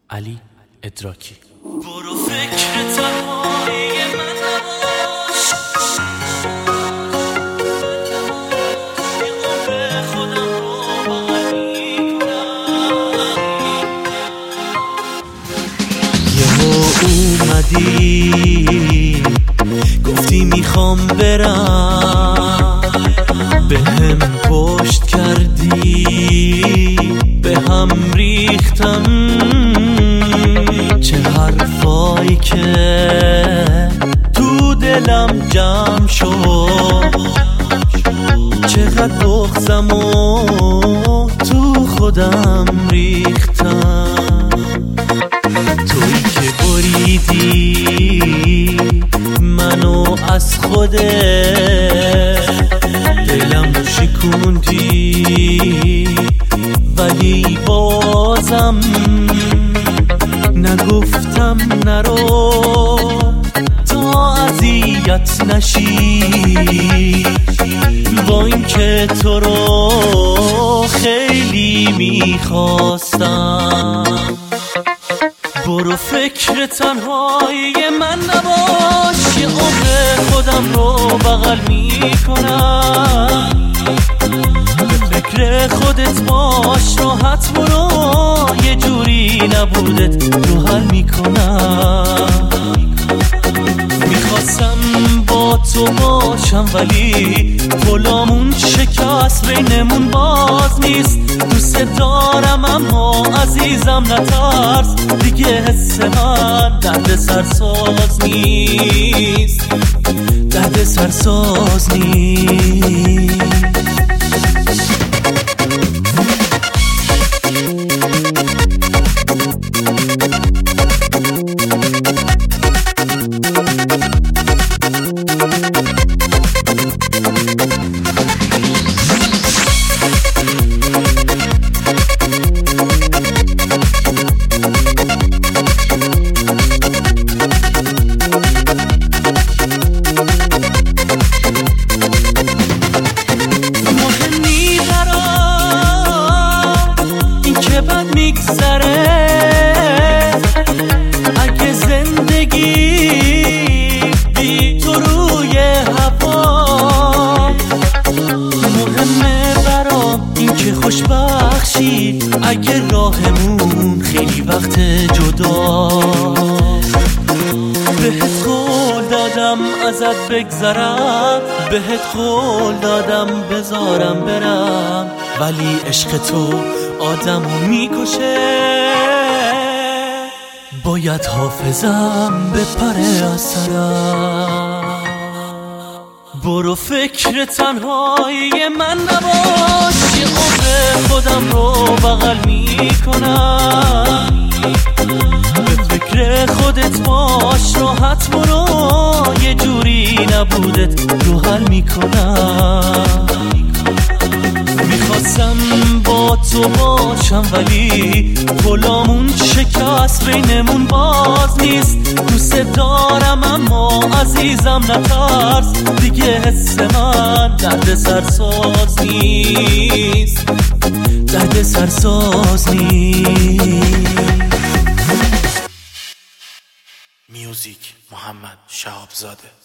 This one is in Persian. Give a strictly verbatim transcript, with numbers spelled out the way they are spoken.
علی ادراکی. برو فکر تنهایی من نباش، یه عمر خودم رو بغل میکنم. یهو اومدی گفتی میخوام برم، به هم پشت کردی به هم ریختم. چه حرفایی که تو دلم جمع شد، چقدر بغضم و تو خودم ریختم. تویی که بریدی منو از خودت، دلم شکوندی ولی بازم نگفتم نرو تا اذیت نشی، با این که تو رو خیلی میخواستم. برو فکر تنهایی من نباش، یه عمر خودم رو بغل میکنم. به فکر خودت باش، راحت برو، یه جوری نبودت رو حل میکنم. میخواستم با تو باشم ولی پلامون شکست، بینمون باز نیست. دوست دارم اما عزیزم نترس، دیگه حس من درد سرساز نیست، درد سرساز نیست. اگه زندگی بی تو روی هوا، مهمه برام این که خوشبخشی. اگه راهمون خیلی وقت جدا، بهت قول دادم ازت بگذرم، بهت قول دادم بذارم برم، ولی عشق تو آدمو میکشه. باید حافظم بپره از سرم. برو فکر تنهایی من نباش، یه عمر خودم رو بغل میکنم. به فکر خودت باش، راحت برو، یه جوری نبودت رو حل میکنم. میخواستم با تو باشم ولی پلامون شکست، بینمون باز نیست. دوست دارم اما عزیزم نترس، دیگه حس من درد سرساز نیست، درد سرساز نیست. میوزیک محمد شهابزاده.